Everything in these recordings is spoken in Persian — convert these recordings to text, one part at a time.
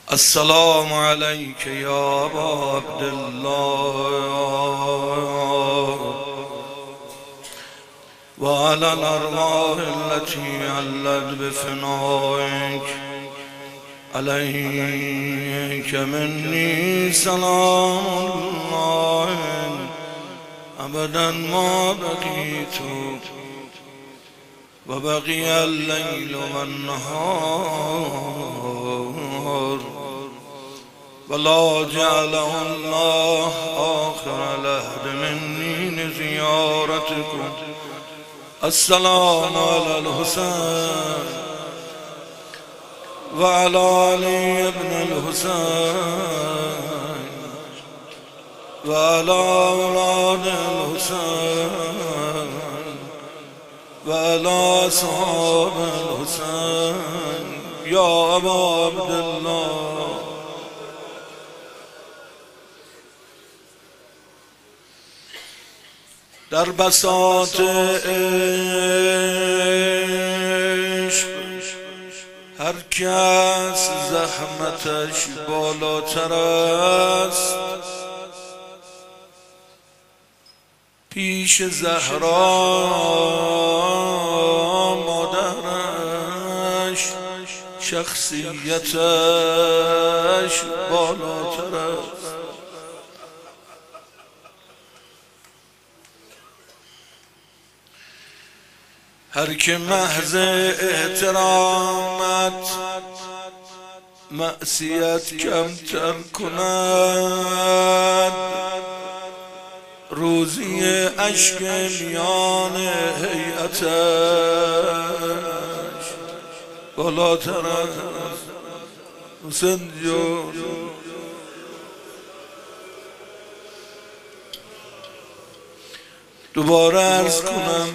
السلام عليك يا أبا عبد الله وعلى الأرواح التي علت بفنائك عليك مني سلام الله أبدا ما بقيت وبقي الليل والنهار ولا جعله الله آخر العهد مني لزيارتكم. السلام على الحسين وعلى علي بن الحسين وعلى أولاد الحسين وعلى أصحاب الحسين يا أبا عبد الله. در بساط عشق هر کس زحمتش بالاتر است، پیش زهرا مادرش شخصیتش بالاتر است. هر که محض احترامت معصیت کمتر کند، روزی اشک میان هیئتش بالاتر است. حسین جون دوباره عرض کنم،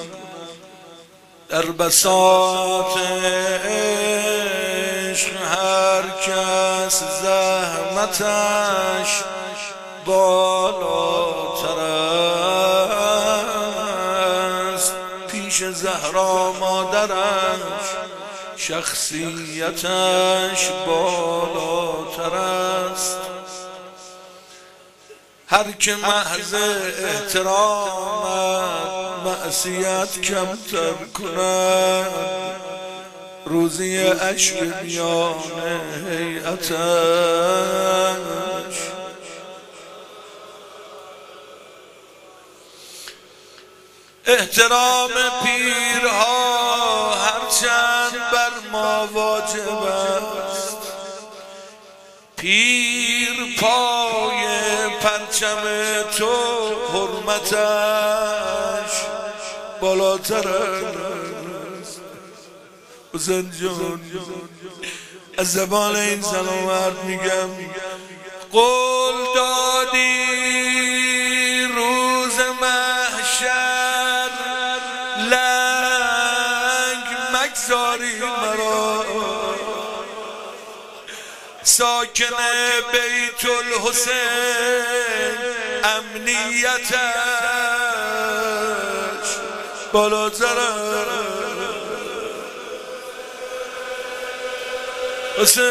در بساط عشق هر کس زحمتش بالاتر است، پیش زهرا مادرش شخصیتش بالاتر است. هر که محض احترامت معصیت کمتر کند، روزی اشک میان هیئتش احترام پیرها هرچند بر ما واجب است، پیر پای پرچم تو حرمتش بالاتر است. حسین جان از زبان این سلامت میگم، قول دادی روز محشر لنگ مگذاری مرا، ساکن بیت الحسین امنیتش بالاتر است. حسین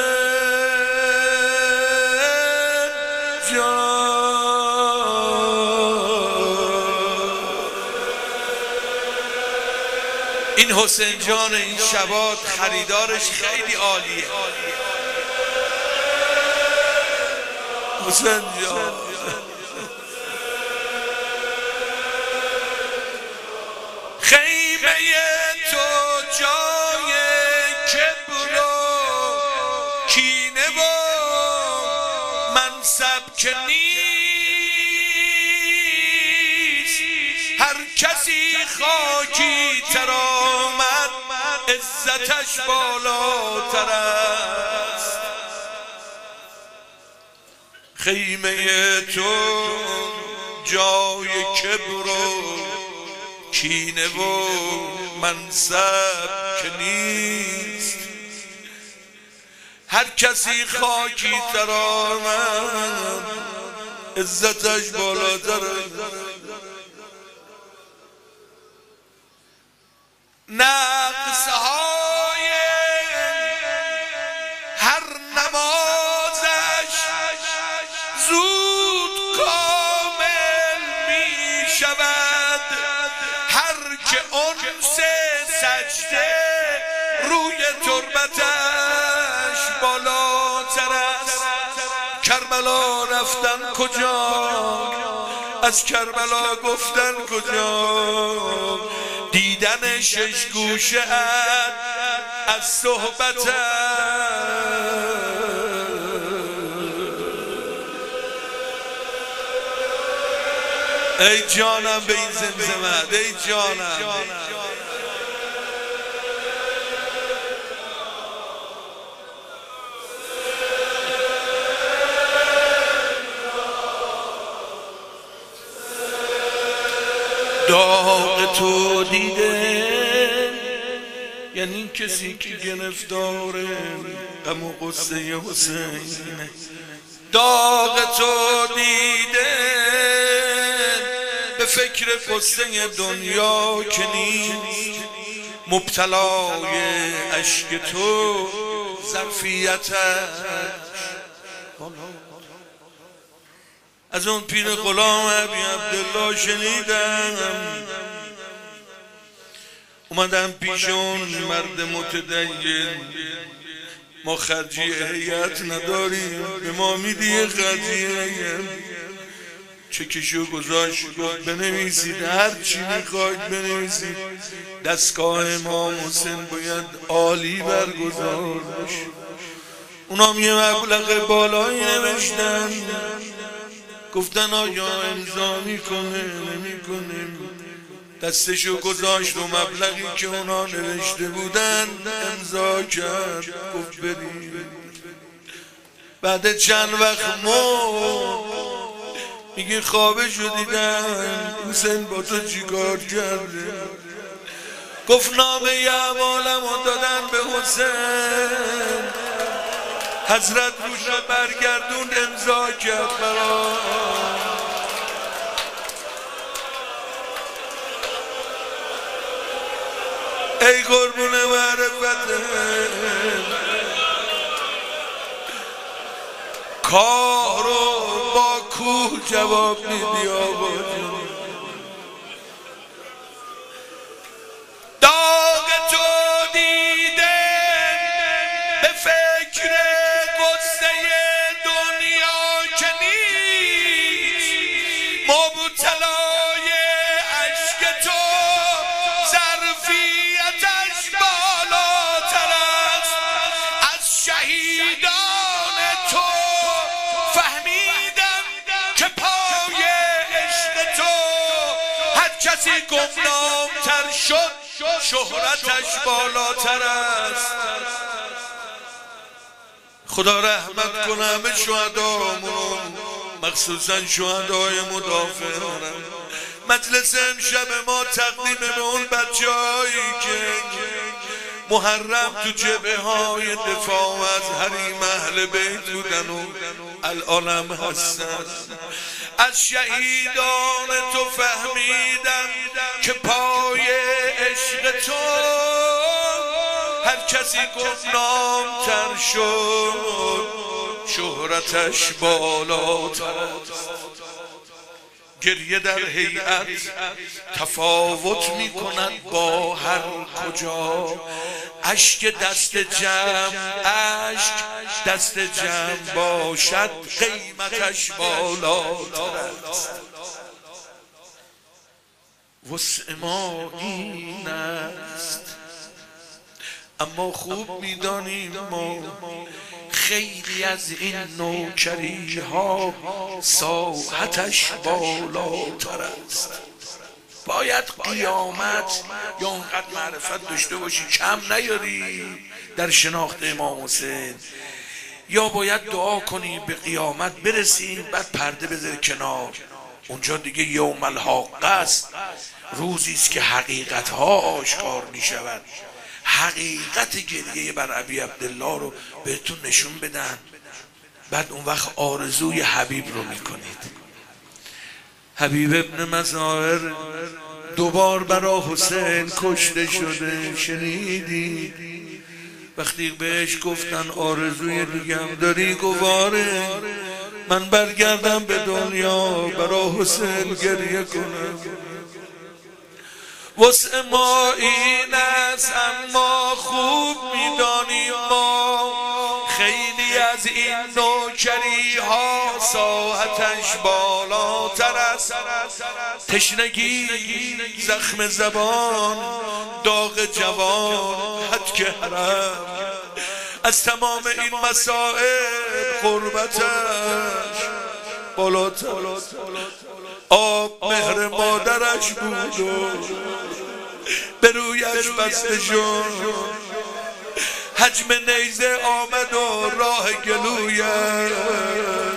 این حسین جان این شبات خریدارش خیلی عالیه. حسین جان خیمه تو جای کبر و کینه و منصب که نیست، هر کسی خاکی تر آمد عزتش بالاتر است. خیمه تو جای کبر و کینه و منصب که نیست، هر کسی خاکی تر آمد عزتش بالاتر است. نقصهای هر نماز بالاتر است. کربلا رفتن کجا، از کربلا گفتن کجا، دیدن شش گوشه از صحبت. ای جانم به این زمزمت، ای جانم. داغ تو دیده یعنی کسی که گرفتار غم و غصه حسین. داغ تو دیده به فکر قصه دنیا که نیست، مبتلای اشک تو ظرفیتش. از اون پیر غلام ابی عبدالله شنیدم، اومدم پیش اون مرد متدین، ما خرجی هیئت نداریم، به ما میدی خرجی هیئت؟ چکشو گذاشت، گفت بنویسید هر چی میخواید بنویسید، دستگاه امام حسین باید عالی برگزار بشه. اونام یه مبلغ بالایی نوشتن، گفتن آیا امضا میکنه نمیکنه؟ دستشو گذاشت و مبلغی که اونا نوشته بودن امضا کرد، گفت بریم. بعد چند وقت میگه خوابشو دیدم، حسین با تو چی کار کرده؟ گفت نامه اعمالمو دادن به حسین، حضرت روشو برگردون امضا کرد برا. ای قربون معرفت، کارو با کوه جواب میدی آقا جون. داغ تو دیده به فکر قصه دنیا که نیست، مبتلای عشق تو ظرفیتش بالاتر است. از شهیدان تو فهمیدم که پای عشق تو هر کسی گمنام‌تر شد شهرتش بالاتر است. خدا رحمت کنه همه شهدامون، مخصوصا شهدای مدافعان. مجلس امشب ما تقدیم به اون بچه‌هایی که محرم تو جبهه های دفاع از حریم اهل بیت بودن و الانم هستن. از شهیدان تو فهمیدم که پای عشق تو هر کسی گمنام‌تر شد شهرتش بالاتر است. گریه در هیئت تفاوت می کند با هر کجا، اشک دست جمع باشد قیمتش بالاتر است. وسع ما این است اما خوب میدانیم ما خیلی از این نوکری ها ساحتش بالاتر است. باید قیامت یا اونقدر معرفت داشته باشی کم نیاری در شناخت امام حسین، یا باید دعا کنی به قیامت برسیم بعد پرده بذاری کنار. اونجا دیگه یوم الحاقه است، روزی است که حقیقت ها آشکار می شود. حقیقت گریه بر ابی عبدالله رو بهتون نشون بدن، بعد اون وقت آرزوی حبیب رو میکنید. حبیب ابن مظاهر دوبار برای حسین کشته شده، شنیدی؟ وقتی بهش گفتن آرزوی دیگه هم داری، گواره من برگردم به دنیا برای حسین گریه کنم. وسع ما این است اما خوب میدانیم ما خیلی از این نوکری ها ساعتش بالاتر است. تشنگی زخم زبان داغ جوان حد که حرم از تمام این مسائل قربتش بالاتر. آب مهر مادرش بود و به رویش بسته شد، حجم نیزه آمد و راه گلویش